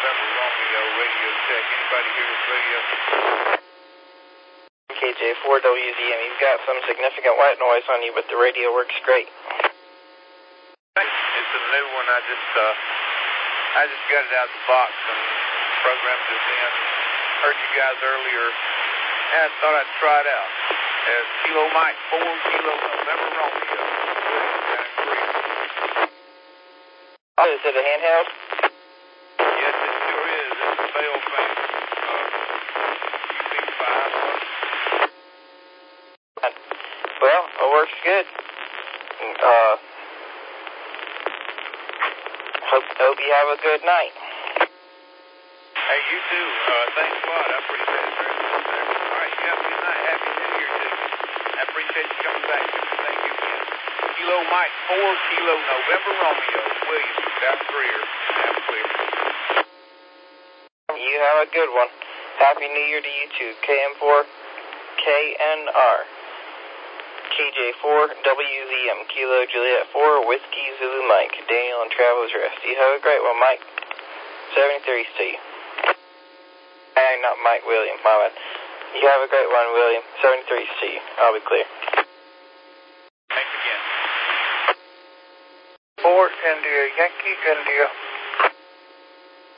November Romeo, radio check. Anybody hear this radio? KJ4WZM, you've got some significant white noise on you, but the radio works great. It's a new one. I just got it out of the box and programmed this in. Heard you guys earlier and thought I'd try it out. As Kilo Mike 4 Kilo November Romeo. Oh, is it a handheld? Yes, it sure is. It's a Bell fan. UB5. Well, it works good. Hope you have a good night. Hey, you too. Thanks a lot. I appreciate it very much there. All right, you have a good night. Happy New Year to you. I appreciate you coming back. Thank you again. Kilo Mike 4 Kilo November Romeo, Williams, down Greer, down clear. You have a good one. Happy New Year to you too. KM4, KNR. KJ4WZM, Kilo Juliet 4, Whiskey Zulu Mike, Daniel and Travelers Rest. You have a great one, Mike. 73 to you. Not Mike, William, my bad. You have a great one, William. 73 to you. I'll be clear. Thanks again. Fort India, Yankee India.